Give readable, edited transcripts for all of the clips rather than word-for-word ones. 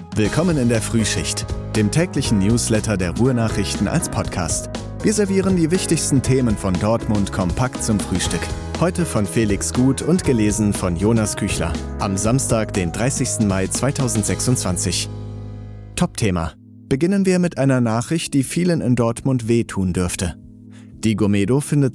Willkommen in der Frühschicht, dem täglichen Newsletter der Ruhr-Nachrichten als Podcast. Wir servieren die wichtigsten Themen von Dortmund kompakt zum Frühstück. Heute von Felix Gut und gelesen von Jonas Küchler. Am Samstag, den 30. Mai 2026. Top-Thema. Beginnen wir mit einer Nachricht, die vielen in Dortmund wehtun dürfte. Die Gomedo findet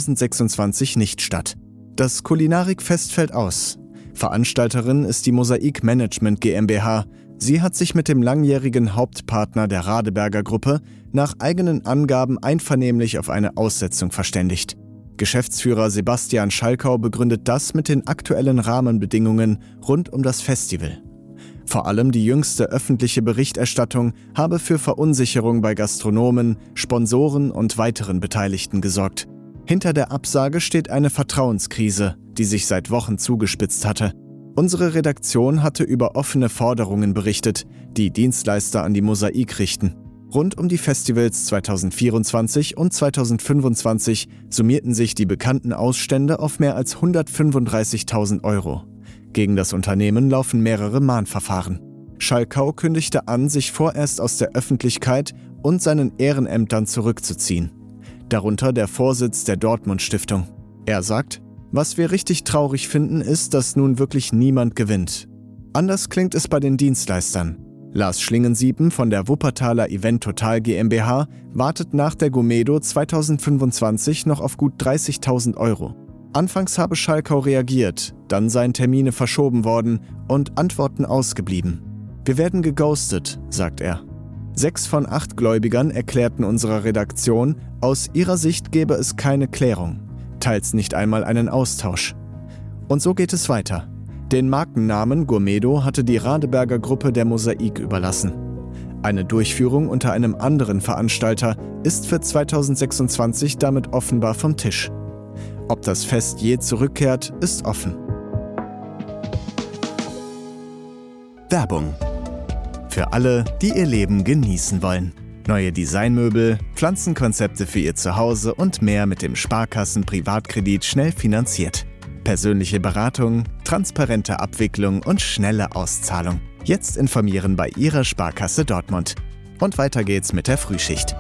2026 nicht statt. Das Kulinarikfest fällt aus. Veranstalterin ist die Mosaik Management GmbH. Sie hat sich mit dem langjährigen Hauptpartner der Radeberger Gruppe nach eigenen Angaben einvernehmlich auf eine Aussetzung verständigt. Geschäftsführer Sebastian Schalkau begründet das mit den aktuellen Rahmenbedingungen rund um das Festival. Vor allem die jüngste öffentliche Berichterstattung habe für Verunsicherung bei Gastronomen, Sponsoren und weiteren Beteiligten gesorgt. Hinter der Absage steht eine Vertrauenskrise, die sich seit Wochen zugespitzt hatte. Unsere Redaktion hatte über offene Forderungen berichtet, die Dienstleister an die Mosaik richten. Rund um die Festivals 2024 und 2025 summierten sich die bekannten Ausstände auf mehr als 135.000 €. Gegen das Unternehmen laufen mehrere Mahnverfahren. Schalkau kündigte an, sich vorerst aus der Öffentlichkeit und seinen Ehrenämtern zurückzuziehen. Darunter der Vorsitz der Dortmund-Stiftung. Er sagt: Was wir richtig traurig finden, ist, dass nun wirklich niemand gewinnt. Anders klingt es bei den Dienstleistern. Lars Schlingensieben von der Wuppertaler Event Total GmbH wartet nach der Gomedo 2025 noch auf gut 30.000 €. Anfangs habe Schalkau reagiert, dann seien Termine verschoben worden und Antworten ausgeblieben. Wir werden geghostet, sagt er. 6 von 8 Gläubigern erklärten unserer Redaktion, aus ihrer Sicht gäbe es keine Klärung, teils nicht einmal einen Austausch. Und so geht es weiter. Den Markennamen Gomedo hatte die Radeberger Gruppe der Mosaik überlassen. Eine Durchführung unter einem anderen Veranstalter ist für 2026 damit offenbar vom Tisch. Ob das Fest je zurückkehrt, ist offen. Werbung. Für alle, die ihr Leben genießen wollen. Neue Designmöbel, Pflanzenkonzepte für ihr Zuhause und mehr mit dem Sparkassen-Privatkredit schnell finanziert. Persönliche Beratung, transparente Abwicklung und schnelle Auszahlung. Jetzt informieren bei Ihrer Sparkasse Dortmund. Und weiter geht's mit der Frühschicht.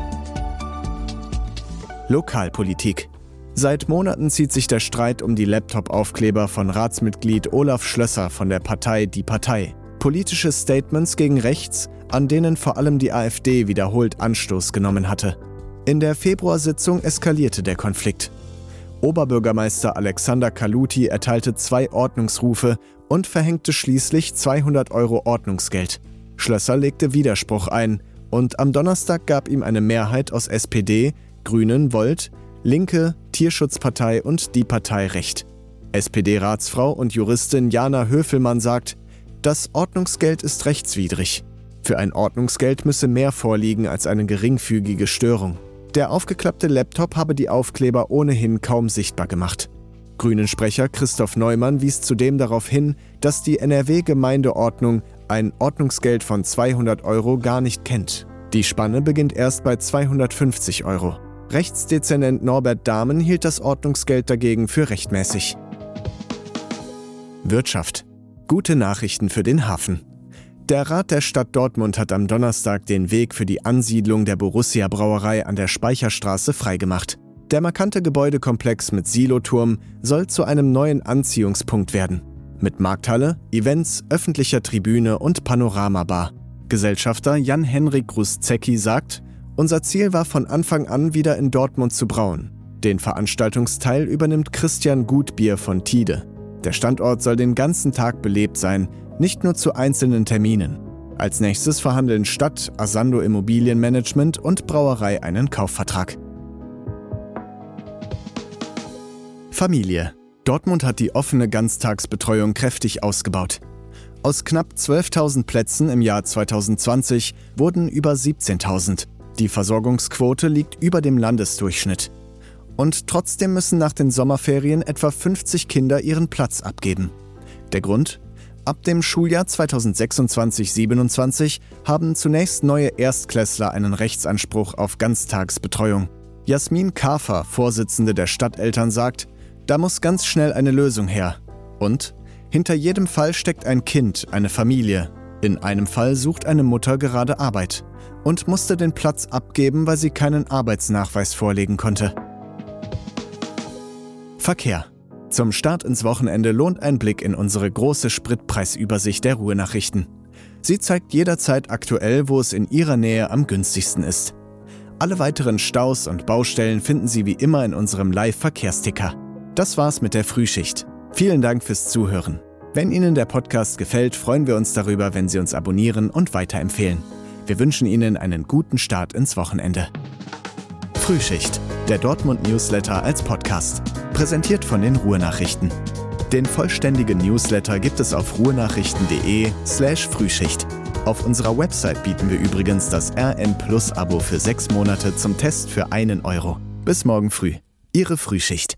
Lokalpolitik. Seit Monaten zieht sich der Streit um die Laptop-Aufkleber von Ratsmitglied Olaf Schlösser von der Partei Die Partei. Politische Statements gegen rechts, an denen vor allem die AfD wiederholt Anstoß genommen hatte. In der Februarsitzung eskalierte der Konflikt. Oberbürgermeister Alexander Kaluti erteilte 2 Ordnungsrufe und verhängte schließlich 200 € Ordnungsgeld. Schlösser legte Widerspruch ein und am Donnerstag gab ihm eine Mehrheit aus SPD, Grünen, Volt, Linke, Tierschutzpartei und Die Partei recht. SPD-Ratsfrau und Juristin Jana Höfelmann sagt: Das Ordnungsgeld ist rechtswidrig. Für ein Ordnungsgeld müsse mehr vorliegen als eine geringfügige Störung. Der aufgeklappte Laptop habe die Aufkleber ohnehin kaum sichtbar gemacht. Grünen-Sprecher Christoph Neumann wies zudem darauf hin, dass die NRW-Gemeindeordnung ein Ordnungsgeld von 200 € gar nicht kennt. Die Spanne beginnt erst bei 250 €. Rechtsdezernent Norbert Dahmen hielt das Ordnungsgeld dagegen für rechtmäßig. Wirtschaft. Gute Nachrichten für den Hafen. Der Rat der Stadt Dortmund hat am Donnerstag den Weg für die Ansiedlung der Borussia-Brauerei an der Speicherstraße freigemacht. Der markante Gebäudekomplex mit Siloturm soll zu einem neuen Anziehungspunkt werden. Mit Markthalle, Events, öffentlicher Tribüne und Panoramabar. Gesellschafter Jan-Henrik Gruszecki sagt: Unser Ziel war von Anfang an wieder in Dortmund zu brauen. Den Veranstaltungsteil übernimmt Christian Gutbier von Tide. Der Standort soll den ganzen Tag belebt sein, nicht nur zu einzelnen Terminen. Als nächstes verhandeln Stadt, Asando Immobilienmanagement und Brauerei einen Kaufvertrag. Familie. Dortmund hat die offene Ganztagsbetreuung kräftig ausgebaut. Aus knapp 12.000 Plätzen im Jahr 2020 wurden über 17.000. Die Versorgungsquote liegt über dem Landesdurchschnitt. Und trotzdem müssen nach den Sommerferien etwa 50 Kinder ihren Platz abgeben. Der Grund? Ab dem Schuljahr 2026/27 haben zunächst neue Erstklässler einen Rechtsanspruch auf Ganztagsbetreuung. Jasmin Kafer, Vorsitzende der Stadteltern, sagt: Da muss ganz schnell eine Lösung her. Und hinter jedem Fall steckt ein Kind, eine Familie. In einem Fall sucht eine Mutter gerade Arbeit und musste den Platz abgeben, weil sie keinen Arbeitsnachweis vorlegen konnte. Verkehr. Zum Start ins Wochenende lohnt ein Blick in unsere große Spritpreisübersicht der Ruhr-Nachrichten. Sie zeigt jederzeit aktuell, wo es in Ihrer Nähe am günstigsten ist. Alle weiteren Staus und Baustellen finden Sie wie immer in unserem Live-Verkehrsticker. Das war's mit der Frühschicht. Vielen Dank fürs Zuhören. Wenn Ihnen der Podcast gefällt, freuen wir uns darüber, wenn Sie uns abonnieren und weiterempfehlen. Wir wünschen Ihnen einen guten Start ins Wochenende. Frühschicht, der Dortmund-Newsletter als Podcast. Präsentiert von den Ruhr-Nachrichten. Den vollständigen Newsletter gibt es auf ruhrnachrichten.de/Frühschicht. Auf unserer Website bieten wir übrigens das RN Plus Abo für 6 Monate zum Test für 1 Euro. Bis morgen früh. Ihre Frühschicht.